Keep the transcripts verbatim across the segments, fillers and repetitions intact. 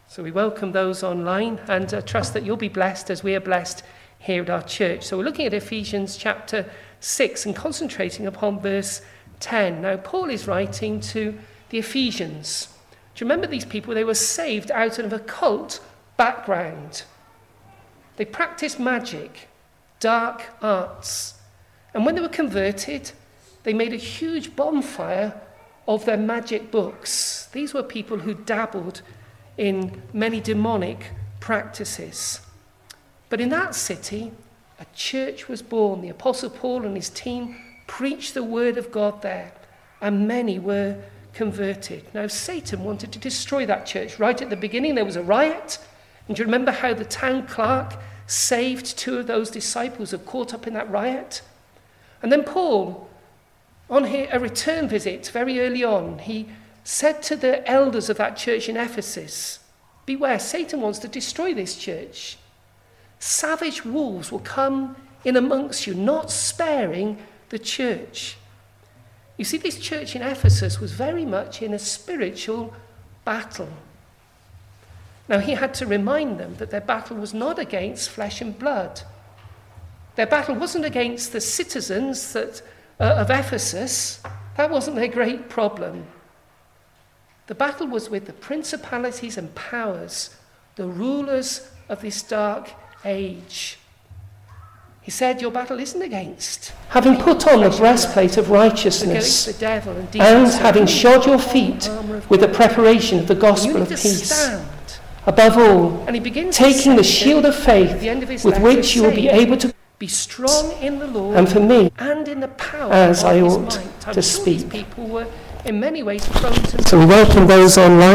So we welcome those online and uh, trust that you'll be blessed as we are blessed here at our church. So we're looking at Ephesians chapter six and concentrating upon verse ten. Now, Paul is writing to the Ephesians. Do you remember these people? They were saved out of a cult background. They practiced magic, dark arts. And when they were converted, they made a huge bonfire of their magic books. These were people who dabbled in many demonic practices. But in that city, a church was born. The Apostle Paul and his team preached the word of God there, and many were converted. Now, Satan wanted to destroy that church. Right at the beginning, there was a riot. And do you remember how the town clerk saved two of those disciples who were caught up in that riot? And then Paul, on a return visit very early on, he said to the elders of that church in Ephesus, beware, Satan wants to destroy this church. Savage wolves will come in amongst you, not sparing the church. You see, this church in Ephesus was very much in a spiritual battle. Now, he had to remind them that their battle was not against flesh and blood. Their battle wasn't against the citizens that, uh, of Ephesus. That wasn't their great problem. The battle was with the principalities and powers, the rulers of this dark age. He said, your battle isn't against. Having put on the breastplate of righteousness the devil and, and having shod your feet with the preparation of the gospel of peace. Above all, and he begins taking the shield of faith with which you will be able to be strong in the Lord and for me and in the power as of I his ought might. I'm to sure speak. these people were in many ways prone to So we welcome those online.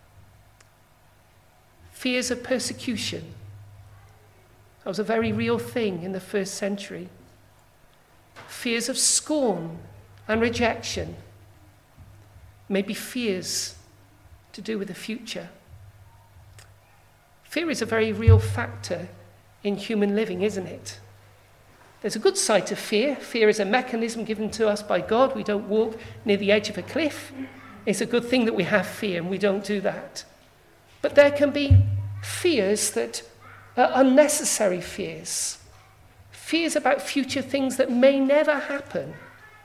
fears of persecution. That was a very real thing in the first century. Fears of scorn and rejection. Maybe fears to do with the future. Fear is a very real factor in human living, isn't it? There's a good side to fear. Fear is a mechanism given to us by God. We don't walk near the edge of a cliff. It's a good thing that we have fear, and we don't do that. But there can be fears that are unnecessary fears. Fears about future things that may never happen.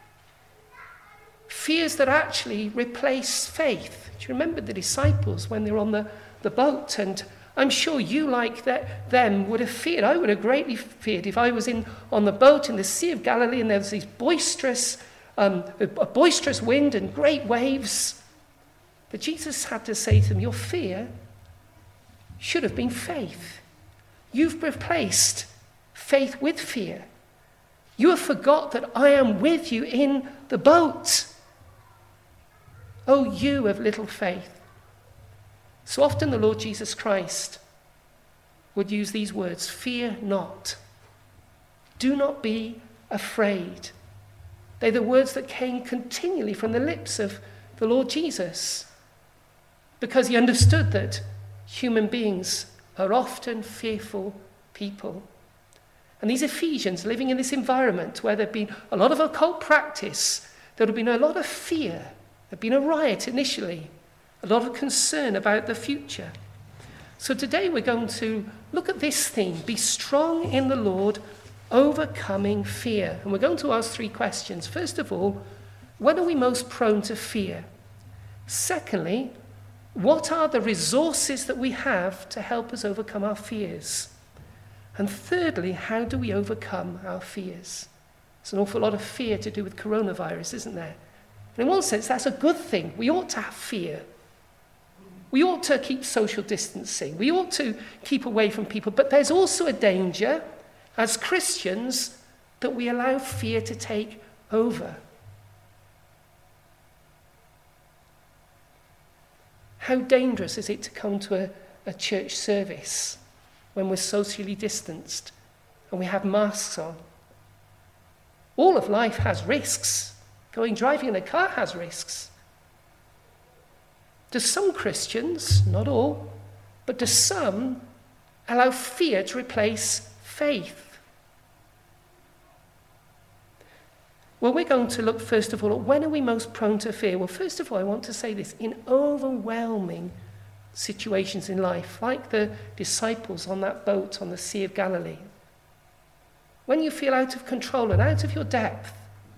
Fears that actually replace faith. Do you remember the disciples when they were on the, the boat? And I'm sure you, like that, them, would have feared. I would have greatly feared if I was in on the boat in the Sea of Galilee and there was these boisterous, um, a boisterous wind and great waves. But Jesus had to say to them, your fear should have been faith. You've replaced faith with fear. You have forgot that I am with you in the boat. Oh, you of little faith. So often the Lord Jesus Christ would use these words, fear not. Do not be afraid. They're the words that came continually from the lips of the Lord Jesus, because he understood that human beings are often fearful people. And these Ephesians, living in this environment where there'd been a lot of occult practice, there'd been a lot of fear, there'd been a riot initially, a lot of concern about the future. So today we're going to look at this theme, be strong in the Lord, overcoming fear. And we're going to ask three questions. First of all, when are we most prone to fear? Secondly, what are the resources that we have to help us overcome our fears? And thirdly, how do we overcome our fears? There's an awful lot of fear to do with coronavirus, isn't there? And in one sense, that's a good thing. We ought to have fear. We ought to keep social distancing. We ought to keep away from people. But there's also a danger, as Christians, that we allow fear to take over. How dangerous is it to come to a, a church service when we're socially distanced and we have masks on? All of life has risks. Going driving in a car has risks. Do some Christians, not all, but do some allow fear to replace faith? Well, we're going to look first of all at when are we most prone to fear? Well, first of all, I want to say this. In overwhelming situations in life, like the disciples on that boat on the Sea of Galilee. When you feel out of control and out of your depth,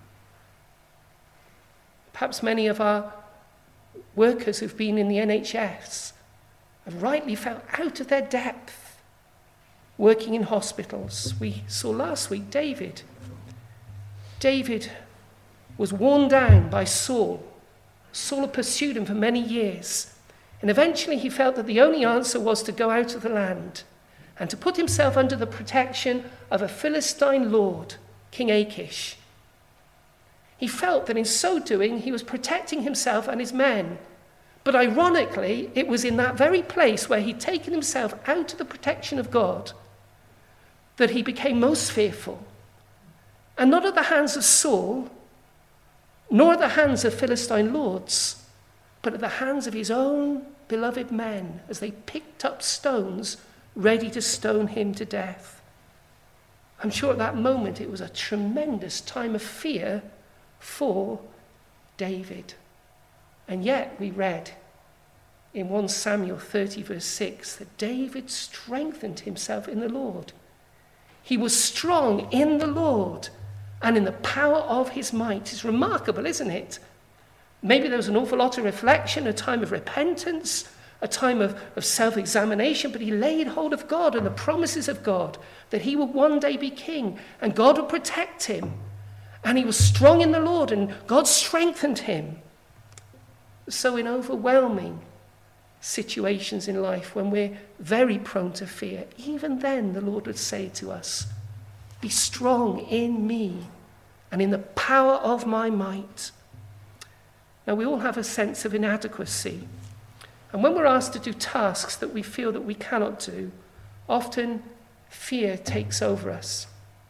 perhaps many of our workers who've been in the N H S have rightly felt out of their depth, working in hospitals. We saw last week David. David was worn down by Saul. Saul had pursued him for many years, and eventually he felt that the only answer was to go out of the land and to put himself under the protection of a Philistine lord, King Achish. He felt that in so doing he was protecting himself and his men. But ironically, it was in that very place where he'd taken himself out of the protection of God that he became most fearful. And not at the hands of Saul, nor at the hands of Philistine lords, but at the hands of his own beloved men as they picked up stones ready to stone him to death. I'm sure at that moment it was a tremendous time of fear for David. And yet we read in First Samuel thirty verse six that David strengthened himself in the Lord. He was strong in the Lord and in the power of his might. It's remarkable, isn't it? Maybe there was an awful lot of reflection, a time of repentance, a time of, of self-examination, but he laid hold of God and the promises of God that he would one day be king and God would protect him. And he was strong in the Lord and God strengthened him. So in overwhelming situations in life, when we're very prone to fear, even then the Lord would say to us, be strong in me and in the power of my might. Now we all have a sense of inadequacy. And when we're asked to do tasks that we feel that we cannot do, often fear takes over us.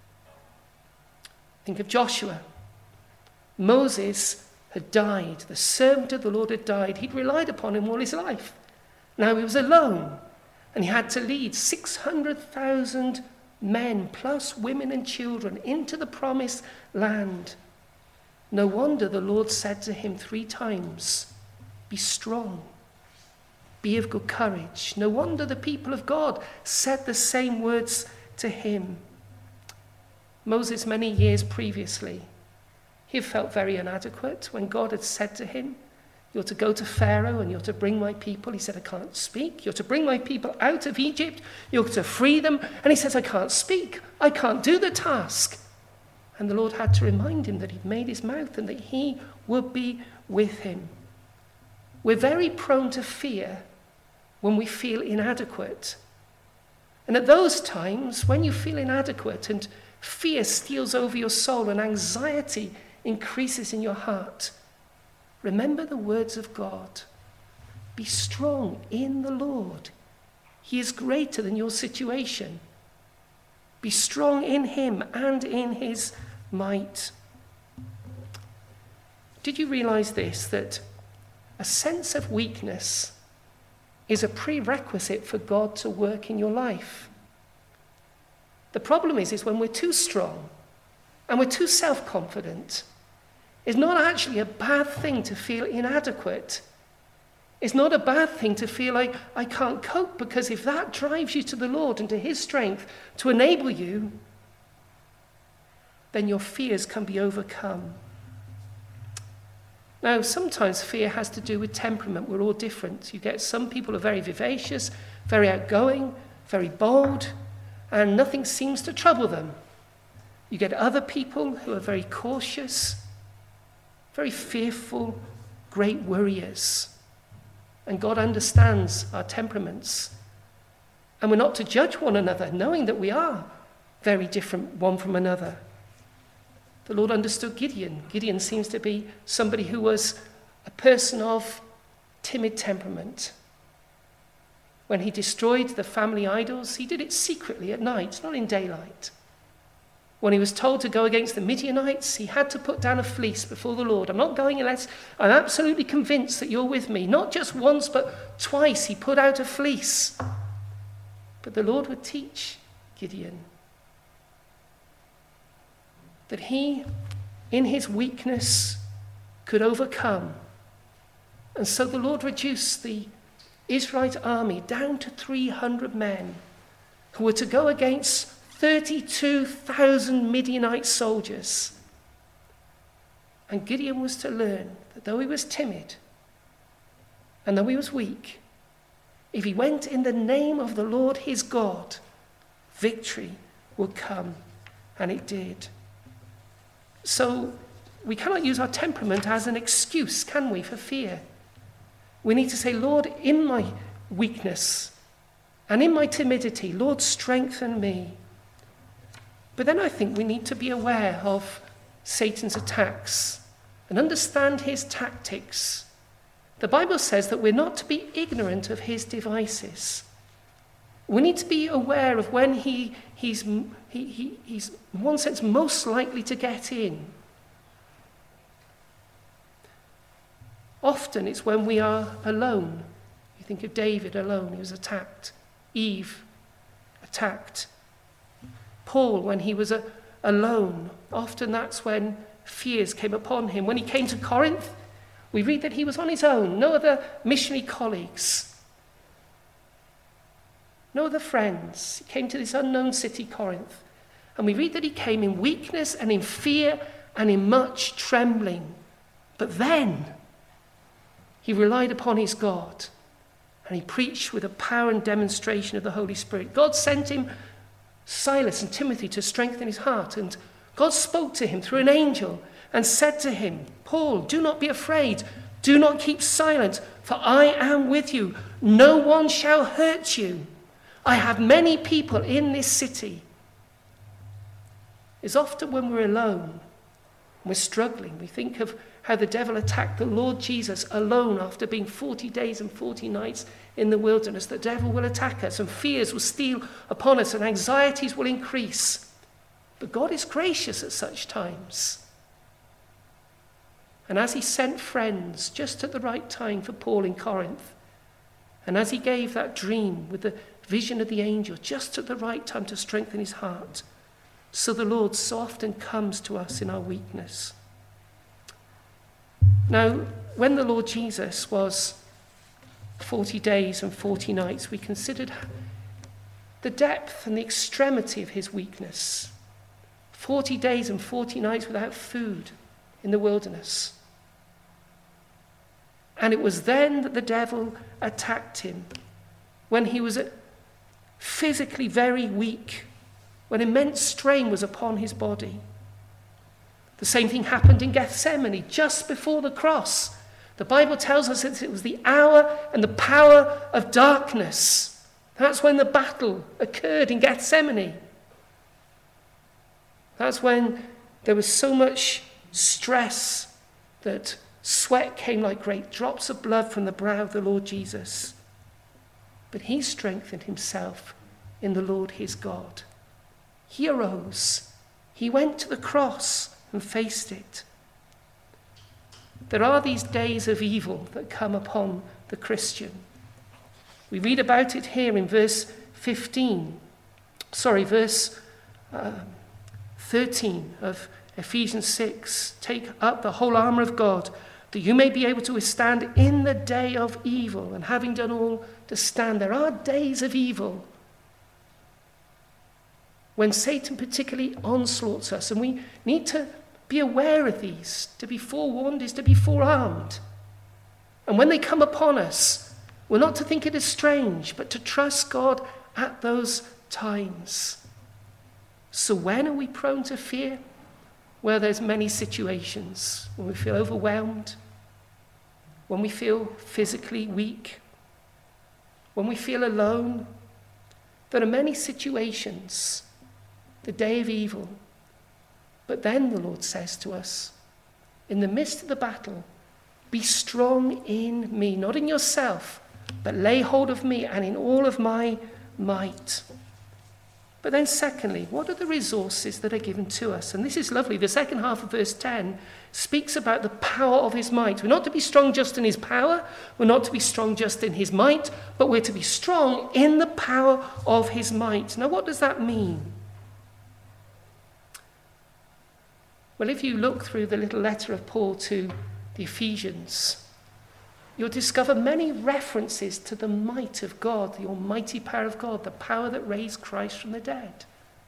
Think of Joshua. Moses had died. The servant of the Lord had died. He'd relied upon him all his life. Now he was alone, and he had to lead six hundred thousand men, plus women and children, into the promised land. No wonder the Lord said to him three times, be strong, be of good courage. No wonder the people of God said the same words to him. Moses, many years previously, he had felt very inadequate when God had said to him, you're to go to Pharaoh and you're to bring my people. He said, I can't speak. You're to bring my people out of Egypt. You're to free them. And he says, I can't speak. I can't do the task. And the Lord had to remind him that he'd made his mouth and that he would be with him. We're very prone to fear when we feel inadequate. And at those times, when you feel inadequate and fear steals over your soul and anxiety increases in your heart, remember the words of God. Be strong in the Lord. He is greater than your situation. Be strong in him and in his might. Did you realize this, that a sense of weakness is a prerequisite for God to work in your life? The problem is, is when we're too strong and we're too self-confident, it's not actually a bad thing to feel inadequate. It's not a bad thing to feel like I can't cope, because if that drives you to the Lord and to his strength to enable you, then your fears can be overcome. Now, sometimes fear has to do with temperament. We're all different. You get some people who are very vivacious, very outgoing, very bold, and nothing seems to trouble them. You get other people who are very cautious, very fearful, great worriers. And God understands our temperaments. And we're not to judge one another, knowing that we are very different one from another. The Lord understood Gideon. Gideon seems to be somebody who was a person of timid temperament. When he destroyed the family idols, he did it secretly at night, not in daylight. When he was told to go against the Midianites, he had to put down a fleece before the Lord. I'm not going unless I'm absolutely convinced that you're with me. Not just once, but twice he put out a fleece. But the Lord would teach Gideon that he, in his weakness, could overcome. And so the Lord reduced the Israelite army down to three hundred men who were to go against thirty-two thousand Midianite soldiers. And Gideon was to learn that though he was timid and though he was weak, if he went in the name of the Lord his God, victory would come. And it did. So we cannot use our temperament as an excuse, can we, for fear? We need to say, Lord, in my weakness and in my timidity, Lord, strengthen me. But then I think we need to be aware of Satan's attacks and understand his tactics. The Bible says that we're not to be ignorant of his devices. We need to be aware of when he, he's, he, he, he's, in one sense, most likely to get in. Often it's when we are alone. You think of David alone, he was attacked. Eve, attacked. Paul, when he was a, alone, often that's when fears came upon him. When he came to Corinth, we read that he was on his own, no other missionary colleagues, no other friends. He came to this unknown city, Corinth, and we read that he came in weakness and in fear and in much trembling. But then he relied upon his God, and he preached with a power and demonstration of the Holy Spirit. God sent him Silas and Timothy to strengthen his heart, and God spoke to him through an angel and said to him, Paul, do not be afraid. Do not keep silent, for I am with you. No one shall hurt you. I have many people in this city. It's often when we're alone, we're struggling. We think of how the devil attacked the Lord Jesus alone after being forty days and forty nights in the wilderness. The devil will attack us, and fears will steal upon us, and anxieties will increase. But God is gracious at such times. And as he sent friends just at the right time for Paul in Corinth, and as he gave that dream with the vision of the angel just at the right time to strengthen his heart, so the Lord so often comes to us in our weakness. Now, when the Lord Jesus was forty days and forty nights, we considered the depth and the extremity of his weakness. forty days and forty nights without food in the wilderness. And it was then that the devil attacked him, when he was physically very weak, when immense strain was upon his body. The same thing happened in Gethsemane, just before the cross. The Bible tells us that it was the hour and the power of darkness. That's when the battle occurred in Gethsemane. That's when there was so much stress that sweat came like great drops of blood from the brow of the Lord Jesus. But he strengthened himself in the Lord his God. He arose. He went to the cross and faced it. There are these days of evil that come upon the Christian. We read about it here in verse fifteen. Sorry, verse uh, thirteen of Ephesians six. Take up the whole armor of God, that you may be able to withstand in the day of evil, and having done all to stand. There are days of evil when Satan particularly onslaughts us, and we need to be aware of these. To be forewarned is to be forearmed. And when they come upon us, we're not to think it is strange, but to trust God at those times. So when are we prone to fear? Well, there's many situations when we feel overwhelmed, when we feel physically weak, when we feel alone. There are many situations, the day of evil. But then the Lord says to us, in the midst of the battle, be strong in me, not in yourself, but lay hold of me and in all of my might. But then secondly, what are the resources that are given to us? And this is lovely. The second half of verse ten speaks about the power of his might. We're not to be strong just in his power. We're not to be strong just in his might, but we're to be strong in the power of his might. Now, what does that mean? Well, if you look through the little letter of Paul to the Ephesians, you'll discover many references to the might of God, the almighty power of God, the power that raised Christ from the dead.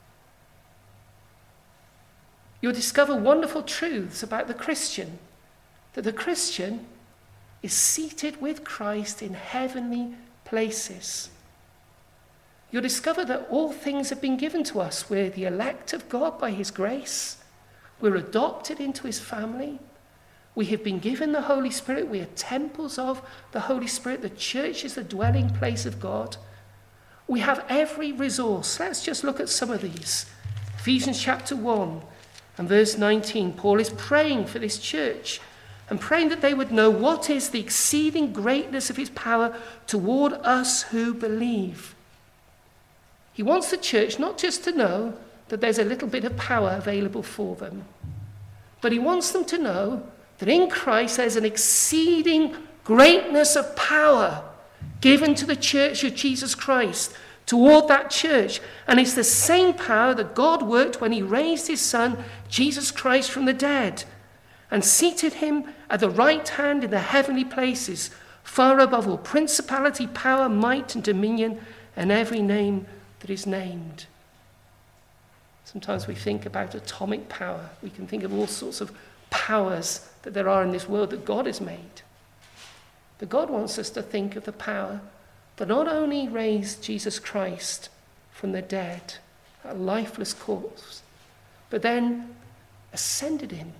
You'll discover wonderful truths about the Christian, that the Christian is seated with Christ in heavenly places. You'll discover that all things have been given to us. We're the elect of God by his grace. We're adopted into his family. We have been given the Holy Spirit. We are temples of the Holy Spirit. The church is the dwelling place of God. We have every resource. Let's just look at some of these. Ephesians chapter one and verse nineteen. Paul is praying for this church and praying that they would know what is the exceeding greatness of his power toward us who believe. He wants the church not just to know that there's a little bit of power available for them, but he wants them to know that in Christ there's an exceeding greatness of power given to the church of Jesus Christ, toward that church. And it's the same power that God worked when he raised his son, Jesus Christ, from the dead and seated him at the right hand in the heavenly places, far above all principality, power, might, and dominion, and every name that is named. Sometimes we think about atomic power. We can think of all sorts of powers that there are in this world that God has made. But God wants us to think of the power that not only raised Jesus Christ from the dead, a lifeless corpse, but then ascended him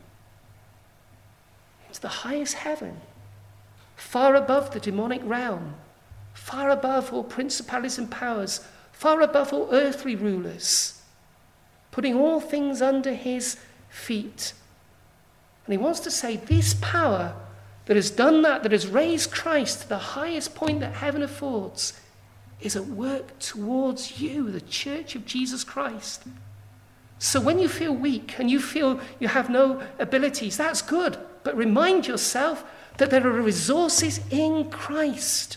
into the highest heaven, far above the demonic realm, far above all principalities and powers, far above all earthly rulers, putting all things under his feet. And he wants to say this power that has done that, that has raised Christ to the highest point that heaven affords, is at work towards you, the church of Jesus Christ. So when you feel weak and you feel you have no abilities, that's good. But remind yourself that there are resources in Christ.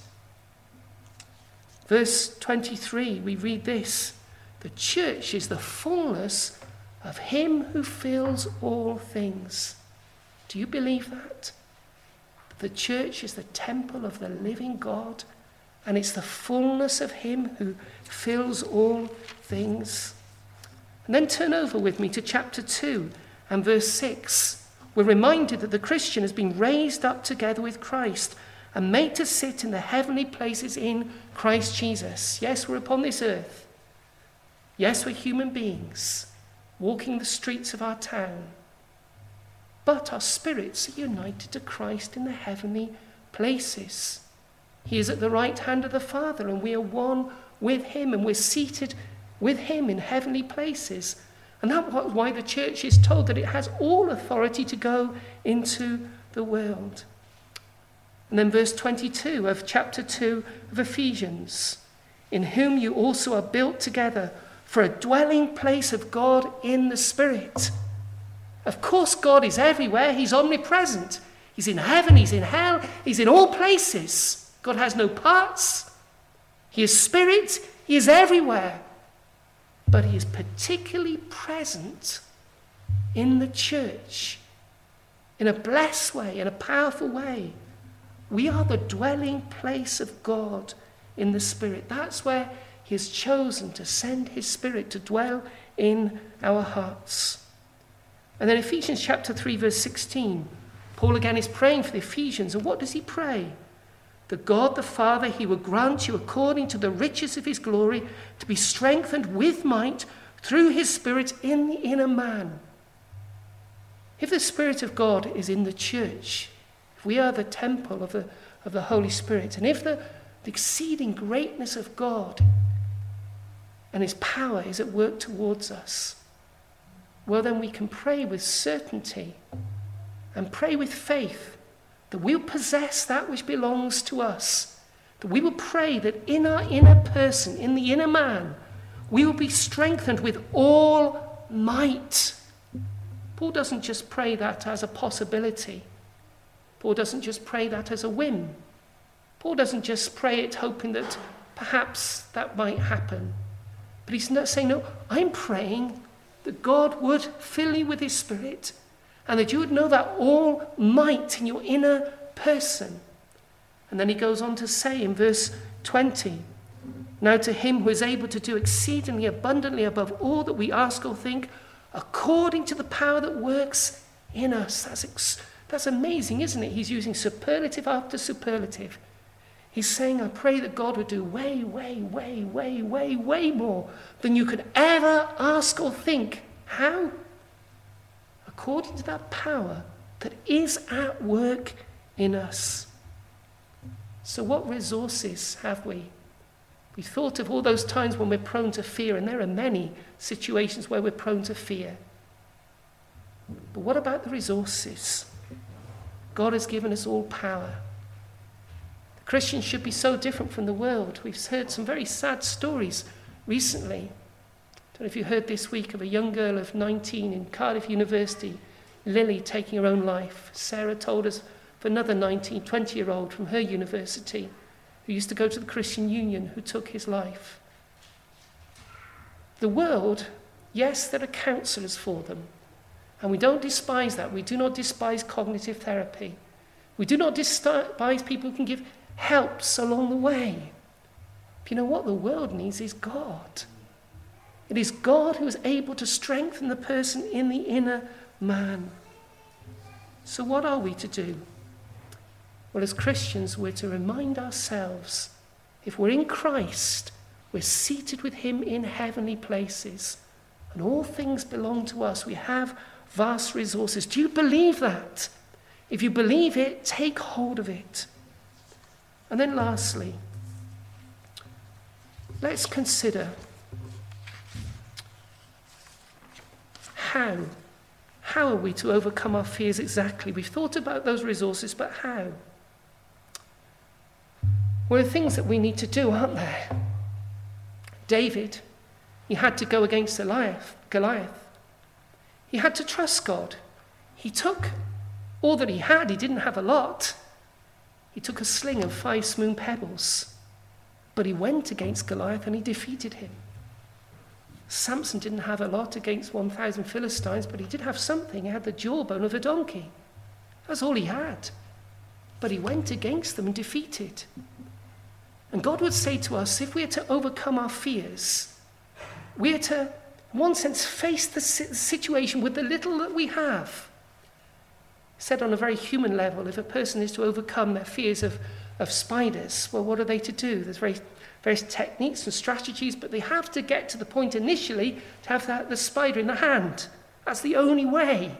Verse twenty-three, we read this: the church is the fullness of him who fills all things. Do you believe that? The church is the temple of the living God, and it's the fullness of him who fills all things. And then turn over with me to chapter two and verse six. We're reminded that the Christian has been raised up together with Christ and made to sit in the heavenly places in Christ Jesus. Yes, we're upon this earth. Yes, we're human beings walking the streets of our town. But our spirits are united to Christ in the heavenly places. He is at the right hand of the Father, and we are one with him, and we're seated with him in heavenly places. And that's why the church is told that it has all authority to go into the world. And then verse twenty-two of chapter two of Ephesians: in whom you also are built together for a dwelling place of God in the Spirit. Of course, God is everywhere. He's omnipresent. He's in heaven, he's in hell, he's in all places. God has no parts. He is spirit, he is everywhere. But he is particularly present in the church in a blessed way, in a powerful way. We are the dwelling place of God in the Spirit. That's where he has chosen to send his Spirit to dwell in our hearts. And then Ephesians chapter three, verse sixteen, Paul again is praying for the Ephesians. And what does he pray? That God the Father, he will grant you according to the riches of his glory to be strengthened with might through his Spirit in the inner man. If the Spirit of God is in the church, if we are the temple of the, of the Holy Spirit, and if the, the exceeding greatness of God and his power is at work towards us, well, then we can pray with certainty and pray with faith that we'll possess that which belongs to us. That we will pray that in our inner person, in the inner man, we will be strengthened with all might. Paul doesn't just pray that as a possibility. Paul doesn't just pray that as a whim. Paul doesn't just pray it hoping that perhaps that might happen. But he's not saying, no, I'm praying that God would fill you with his Spirit, and that you would know that all might in your inner person, And then he goes on to say in verse twenty, now to him who is able to do exceedingly abundantly above all that we ask or think, according to the power that works in us. That's, ex- that's amazing, isn't it? He's using superlative after superlative. He's saying, I pray that God would do way, way, way, way, way, way more than you could ever ask or think. How? According to that power that is at work in us. So what resources have we? We've thought of all those times when we're prone to fear, and there are many situations where we're prone to fear. But what about the resources? God has given us all power. Christians should be so different from the world. We've heard some very sad stories recently. I don't know if you heard this week of a young girl of nineteen in Cardiff University, Lily, taking her own life. Sarah told us of another nineteen, twenty-year-old from her university who used to go to the Christian Union who took his life. The world, yes, there are counsellors for them. And we don't despise that. We do not despise cognitive therapy. We do not despise people who can give helps along the way. But you know what the world needs is God. It is God who is able to strengthen the person in the inner man. So what are we to do? Well, as Christians, we're to remind ourselves, if we're in Christ, we're seated with him in heavenly places, and all things belong to us. We have vast resources. Do you believe that? If you believe it, take hold of it. And then lastly, let's consider how. How are we to overcome our fears exactly? We've thought about those resources, but how? Well, there are things that we need to do, aren't there? David, he had to go against Goliath. Goliath. He had to trust God. He took all that he had. He didn't have a lot. He took a sling of five smooth pebbles. But he went against Goliath and he defeated him. Samson didn't have a lot against one thousand Philistines, but he did have something. He had the jawbone of a donkey. That's all he had. But he went against them and defeated. And God would say to us, if we are to overcome our fears, we are to, in one sense, face the situation with the little that we have. Said on a very human level, if a person is to overcome their fears of, of spiders, well, what are they to do? There's very, various techniques and strategies, but they have to get to the point initially to have that, the spider in the hand. That's the only way.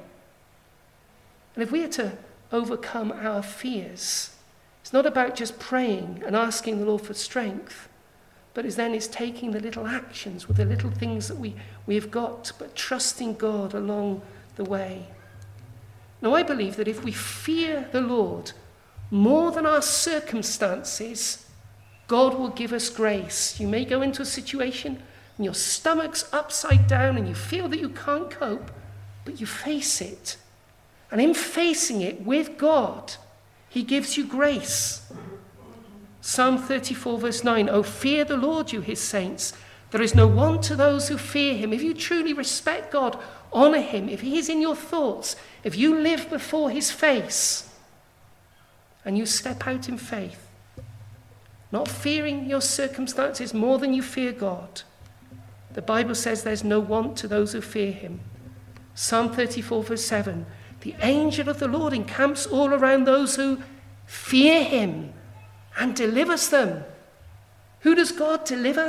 And if we are to overcome our fears, it's not about just praying and asking the Lord for strength, but it's then it's taking the little actions with the little things that we, we have got, but trusting God along the way. Now, I believe that if we fear the Lord more than our circumstances, God will give us grace. You may go into a situation and your stomach's upside down and you feel that you can't cope, but you face it. And in facing it with God, he gives you grace. Psalm thirty-four verse nine, oh, fear the Lord, you his saints. There is no want to those who fear him. If you truly respect God, honor him. If he is in your thoughts, if you live before his face and you step out in faith, not fearing your circumstances more than you fear God, the Bible says there's no want to those who fear him. Psalm thirty-four verse seven, the angel of the Lord encamps all around those who fear him and delivers them. Who does God deliver?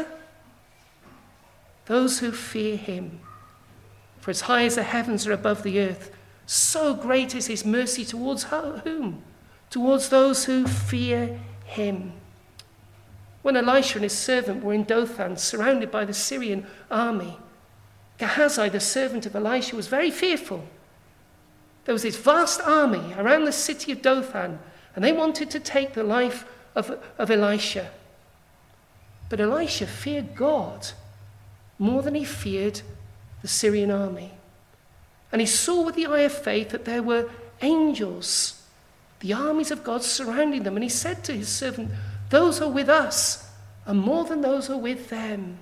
Those who fear him. For as high as the heavens are above the earth, so great is his mercy towards whom? Towards those who fear him. When Elisha and his servant were in Dothan, surrounded by the Syrian army, Gehazi, the servant of Elisha, was very fearful. There was this vast army around the city of Dothan, and they wanted to take the life of, of Elisha. But Elisha feared God more than he feared the Syrian army. And he saw with the eye of faith that there were angels, the armies of God surrounding them. And he said to his servant, those who are with us are more than those who are with them.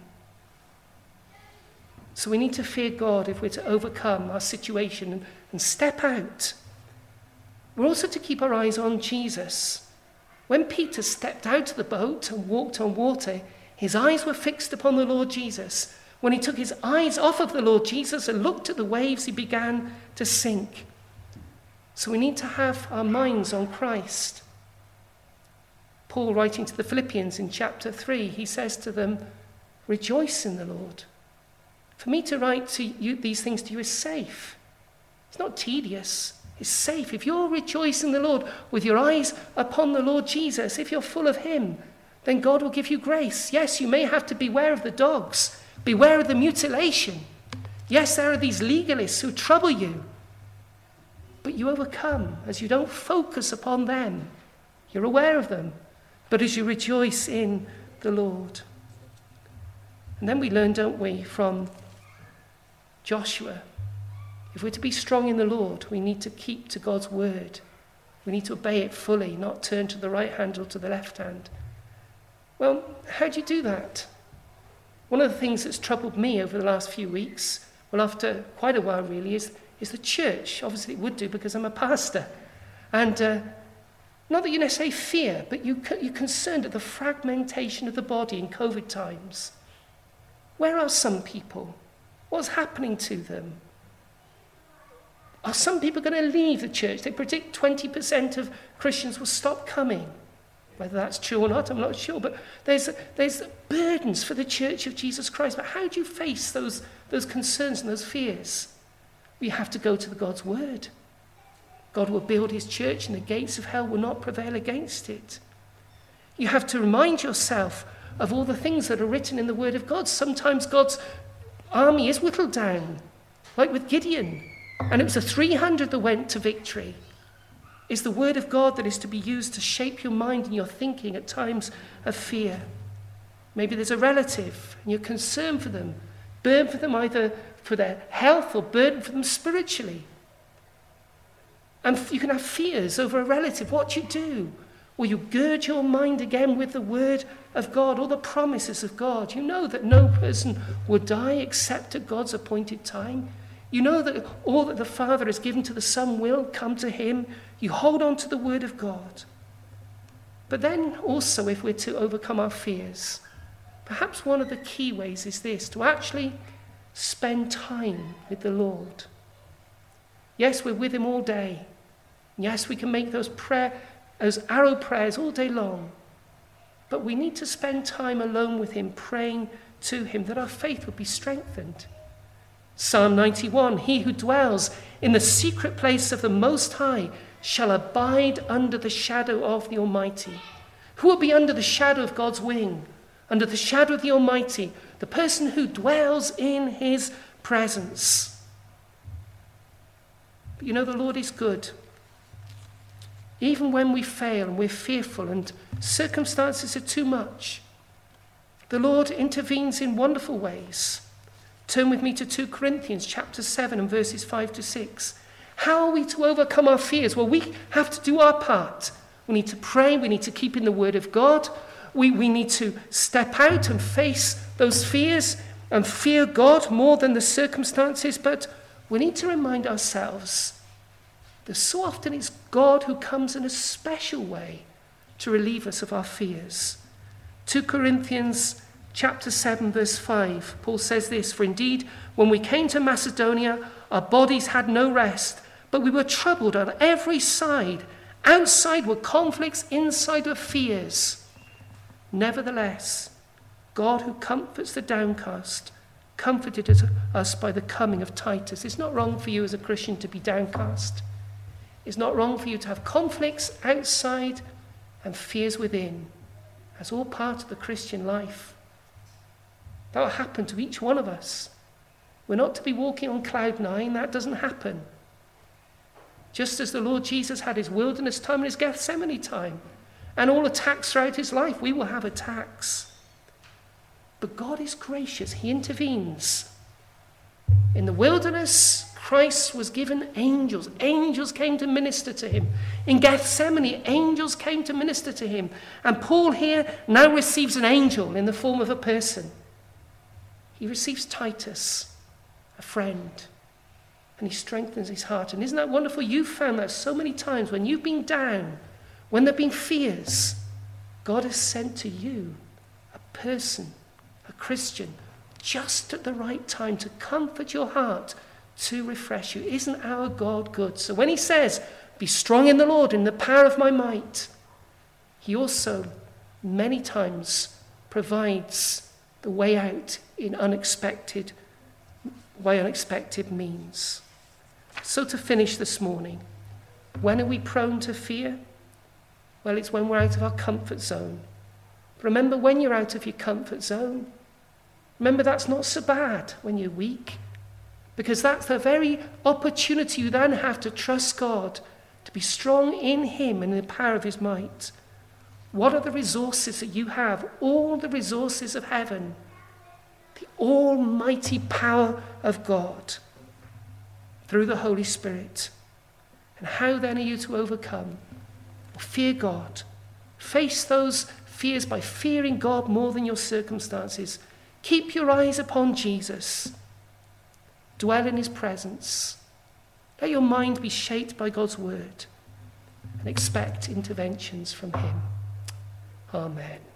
So we need to fear God if we're to overcome our situation and, and step out. We're also to keep our eyes on Jesus. When Peter stepped out of the boat and walked on water, his eyes were fixed upon the Lord Jesus. When he took his eyes off of the Lord Jesus and looked at the waves, he began to sink. So we need to have our minds on Christ. Paul, writing to the Philippians in chapter three, he says to them, rejoice in the Lord. For me to write to you these things to you is safe. It's not tedious. It's safe. If you're rejoicing in the Lord with your eyes upon the Lord Jesus, if you're full of him, then God will give you grace. Yes, you may have to beware of the dogs. Beware of the mutilation. Yes, there are these legalists who trouble you. But you overcome as you don't focus upon them. You're aware of them. But as you rejoice in the Lord. And then we learn, don't we, from Joshua. If we're to be strong in the Lord, we need to keep to God's word. We need to obey it fully, not turn to the right hand or to the left hand. Well, how do you do that? One of the things that's troubled me over the last few weeks, well, after quite a while really, is, is the church. Obviously it would do because I'm a pastor. And uh, not that you necessarily fear, but you, you're concerned at the fragmentation of the body in COVID times. Where are some people? What's happening to them? Are some people going to leave the church? They predict twenty percent of Christians will stop coming. Whether that's true or not, I'm not sure. But there's, there's burdens for the church of Jesus Christ. But how do you face those, those concerns and those fears? We have to go to the God's word. God will build his church and the gates of hell will not prevail against it. You have to remind yourself of all the things that are written in the word of God. Sometimes God's army is whittled down, like with Gideon. And it was the three hundred that went to victory. It's the word of God that is to be used to shape your mind and your thinking at times of fear. Maybe there's a relative and you're concerned for them, burden for them either for their health or burden for them spiritually. And you can have fears over a relative. What do you do? Well, you gird your mind again with the word of God or the promises of God. You know that no person will die except at God's appointed time. You know that all that the Father has given to the Son will come to him. You hold on to the word of God. But then also, if we're to overcome our fears, perhaps one of the key ways is this, to actually spend time with the Lord. Yes, we're with him all day. Yes, we can make those prayer, those arrow prayers all day long. But we need to spend time alone with him, praying to him, that our faith would be strengthened. Psalm ninety-one, he who dwells in the secret place of the Most High shall abide under the shadow of the Almighty. Who will be under the shadow of God's wing? Under the shadow of the Almighty, the person who dwells in his presence. But you know, the Lord is good. Even when we fail and we're fearful and circumstances are too much, the Lord intervenes in wonderful ways. Turn with me to two Corinthians chapter seven and verses five to six. How are we to overcome our fears? Well, we have to do our part. We need to pray. We need to keep in the word of God. We, we need to step out and face those fears and fear God more than the circumstances. But we need to remind ourselves that so often it's God who comes in a special way to relieve us of our fears. two Corinthians chapter seven, verse five, Paul says this, for indeed, when we came to Macedonia, our bodies had no rest, but we were troubled on every side. Outside were conflicts, inside were fears. Nevertheless, God who comforts the downcast, comforted us by the coming of Titus. It's not wrong for you as a Christian to be downcast. It's not wrong for you to have conflicts outside and fears within. That's all part of the Christian life. That will happen to each one of us. We're not to be walking on cloud nine. That doesn't happen. Just as the Lord Jesus had his wilderness time and his Gethsemane time, and all attacks throughout his life, we will have attacks. But God is gracious. He intervenes. In the wilderness, Christ was given angels. Angels came to minister to him. In Gethsemane, angels came to minister to him. And Paul here now receives an angel in the form of a person. He receives Titus, a friend, and he strengthens his heart. And isn't that wonderful? You've found that so many times when you've been down, When there have been fears, God has sent to you a person, a Christian, just at the right time to comfort your heart, to refresh you. Isn't our God good? So when he says, be strong in the Lord, in the power of my might, he also many times provides the way out in unexpected, by unexpected means. So to finish this morning, when are we prone to fear? Well, it's when we're out of our comfort zone. Remember, when you're out of your comfort zone, remember that's not so bad when you're weak, because that's the very opportunity you then have to trust God, to be strong in him and in the power of his might. What are the resources that you have? All the resources of heaven, the almighty power of God through the Holy Spirit. And how then are you to overcome? Well, fear God. Face those fears by fearing God more than your circumstances. Keep your eyes upon Jesus. Dwell in his presence. Let your mind be shaped by God's word, and expect interventions from him. Amen.